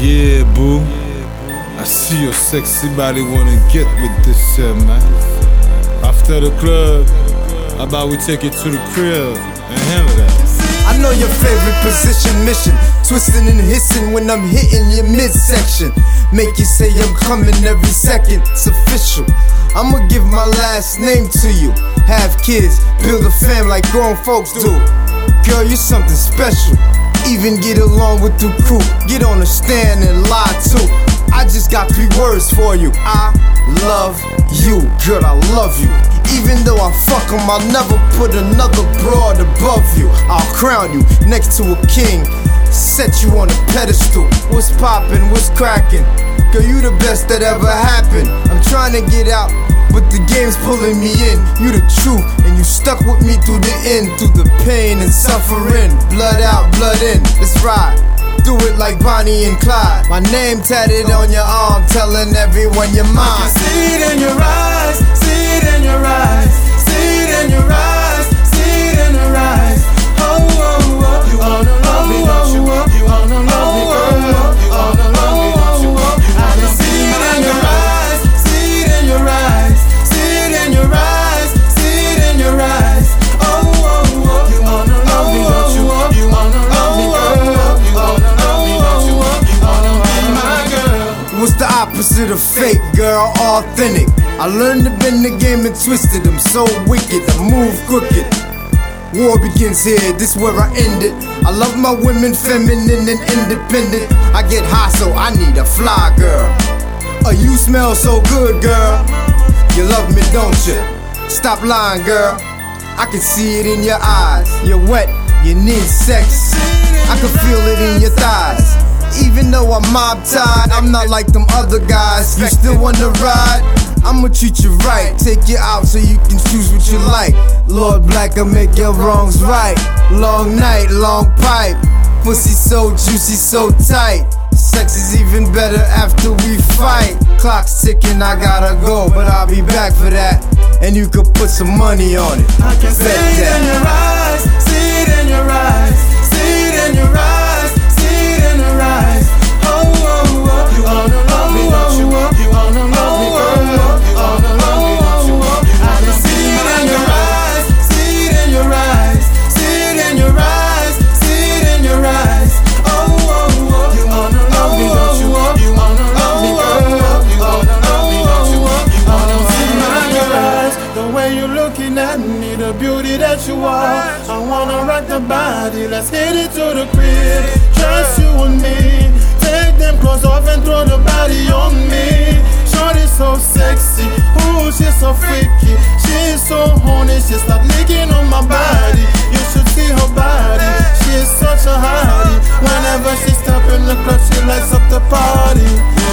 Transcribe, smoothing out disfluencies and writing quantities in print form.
Yeah, boo. I see your sexy body wanna get with this shit, man. After the club, how about we take it to the crib and handle that? I know your favorite position, mission. Twisting and hissing when I'm hitting your midsection. Make you say I'm coming every second. It's official. I'ma give my last name to you. Have kids, build a fam like grown folks do. Girl, you're something special. Even get along with the crew. Get on the stand and lie too. I just got 3 words for you. I love you. Girl, I love you. Even though I fuck 'em, I'll never put another broad above you. I'll crown you next to a king, set you on a pedestal. What's poppin', what's crackin'? Girl, you the best that ever happened. I'm trying to get out, but the game's pulling me in. You the truth, and you stuck with me through the end. Through the pain and suffering. Blood out, blood in, let's ride. Do it like Bonnie and Clyde. My name tatted on your arm, telling everyone you're mine. I can see it in your eyes, see it in your eyes, see it in your eyes, see it in your eyes. Oh, oh, oh, you wanna love me, don't you? You wanna love me, girl. You wanna love me, don't you? I can see it in your eyes, see it in your eyes, see it in your eyes, see it in your eyes. Oh, oh, oh, you wanna love me, don't you? You wanna love me, girl. You wanna love me, don't you? You wanna be my girl. What's the opposite of fake, girl? Authentic. I learned to bend the game and twist it. I'm so wicked, I move crooked. War begins here, this where I end it. I love my women feminine and independent. I get high, so I need a fly girl. Oh, you smell so good, girl. You love me, don't you? Stop lying, girl. I can see it in your eyes. You're wet, you need sex. I can feel it in your thighs. Even though I'm mob tied, I'm not like them other guys. You still wanna ride? I'ma treat you right. Take you out so you can choose what you like. Lord Black, I'll make your wrongs right. Long night, long pipe. Pussy so juicy, so tight. Sex is even better after we fight. Clock's ticking, I gotta go, but I'll be back for that. And you could put some money on it. I can see it in your eyes, see it in your eyes, see it in your eyes, see it in your eyes. Oh, oh, oh, you wanna love me, don't you? You wanna love me, girl. You wanna love me, don't you? I can see it in your eyes, see it in your eyes, see it in your eyes, see it in your eyes. Oh, oh, oh, you wanna love me, don't you? You wanna love me, girl. You wanna love me, don't you? You wanna see my eyes, the way you're looking at me, the beauty that you are. I wanna rock the body, let's hit it to the crib. Just you and me. Take them clothes off and throw the body on me. Shorty's so sexy, ooh, she's so freaky. She's so horny, she start licking on my body. You should see her body, she is such a hottie. Whenever she step in the club, she lights up the party.